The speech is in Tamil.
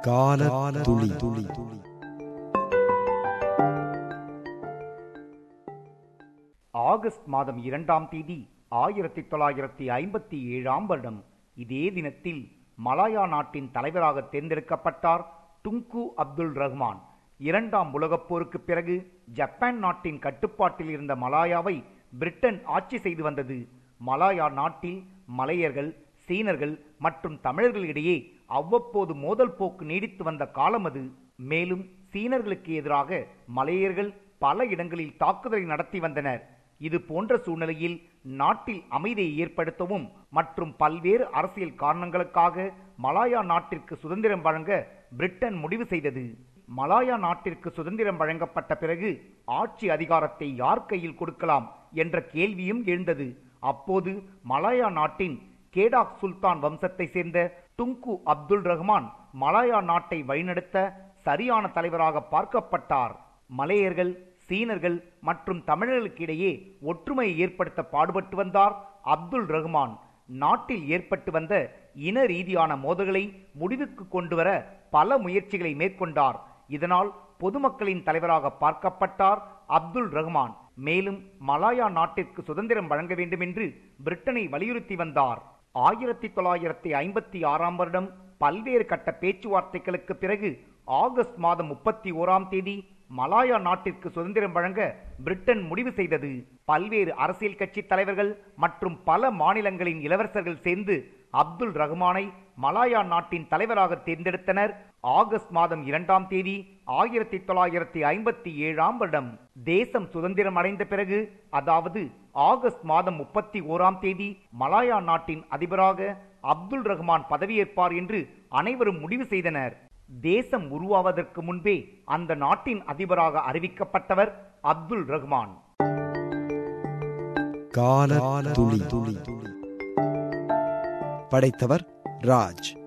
காலத்துளி. ஆகஸ்ட் மாதம் 2ஆம் தேதி 1957ஆம் வருடம் இதே தினத்தில் மலாயா நாட்டின் தலைவராக தேர்ந்தெடுக்கப்பட்டார் டுங்கு அப்துல் ரஹ்மான். 2ஆம் உலகப் போருக்கு பிறகு ஜப்பான் நாட்டின் கட்டுப்பாட்டில் இருந்த மலாயாவை பிரிட்டன் ஆட்சி செய்து வந்தது. மலாயா நாட்டில் மலையர்கள், சீனர்கள் மற்றும் தமிழர்களிடையே அவ்வப்போது மோதல் போக்கு நீடித்து வந்த காலம் அது. மேலும் சீனர்களுக்கு எதிராக மலையர்கள் பல இடங்களில் தாக்குதலை நடத்தி வந்தனர். இது போன்ற சூழ்நிலையில் நாட்டில் அமைதியை ஏற்படுத்தவும் மற்றும் பல்வேறு அரசியல் காரணங்களுக்காக மலாயா நாட்டிற்கு சுதந்திரம் வழங்க பிரிட்டன் முடிவு செய்தது. மலாயா நாட்டிற்கு சுதந்திரம் வழங்கப்பட்ட பிறகு ஆட்சி அதிகாரத்தை யார் கையில் கொடுக்கலாம் என்ற கேள்வியும் எழுந்தது. அப்போது மலாயா நாட்டின் கேடாக் சுல்தான் வம்சத்தை சேர்ந்த டுங்கு அப்துல் ரஹ்மான் மலாயா நாட்டை வழிநடத்த சரியான தலைவராக பார்க்கப்பட்டார். மலையர்கள், சீனர்கள் மற்றும் தமிழர்களுக்கிடையே ஒற்றுமையை ஏற்படுத்த பாடுபட்டு வந்தார் அப்துல் ரஹ்மான். நாட்டில் ஏற்பட்டு வந்த இன ரீதியான மோதல்களை முடிவுக்கு கொண்டுவர பல முயற்சிகளை மேற்கொண்டார். இதனால் பொதுமக்களின் தலைவராக பார்க்கப்பட்டார் அப்துல் ரஹ்மான். மேலும் மலாயா நாட்டிற்கு சுதந்திரம் வழங்க வேண்டும் என்று பிரிட்டனை வலியுறுத்தி வந்தார். 1956ஆம் வருடம் பல்வேறு கட்ட பேச்சுவார்த்தைகளுக்கு பிறகு ஆகஸ்ட் மாதம் 31ஆம் தேதி மலாயா நாட்டிற்கு சுதந்திரம் வழங்க பிரிட்டன் முடிவு செய்தது. பல்வேறு அரசியல் கட்சி தலைவர்கள் மற்றும் பல மாநிலங்களின் இளவரசர்கள் சேர்ந்து அப்துல் ரஹ்மானை மலாயா நாட்டின் தலைவராக தேர்ந்தெடுத்தனர். ஆகஸ்ட் மாதம் 2ஆம் தேதி 1957ஆம் வருடம் தேசம் சுதந்திரம் அடைந்த பிறகு, அதாவது ஆகஸ்ட் மாதம் 31ஆம் தேதி மலாயா நாட்டின் அதிபராக அப்துல் ரஹ்மான் பதவியேற்பார் என்று அனைவரும் முடிவு செய்தனர். தேசம் உருவாவதற்கு முன்பே அந்த நாட்டின் அதிபராக அறிவிக்கப்பட்டவர் அப்துல் ரஹ்மான். காலத்துளி. படைத்தவர் ராஜ்.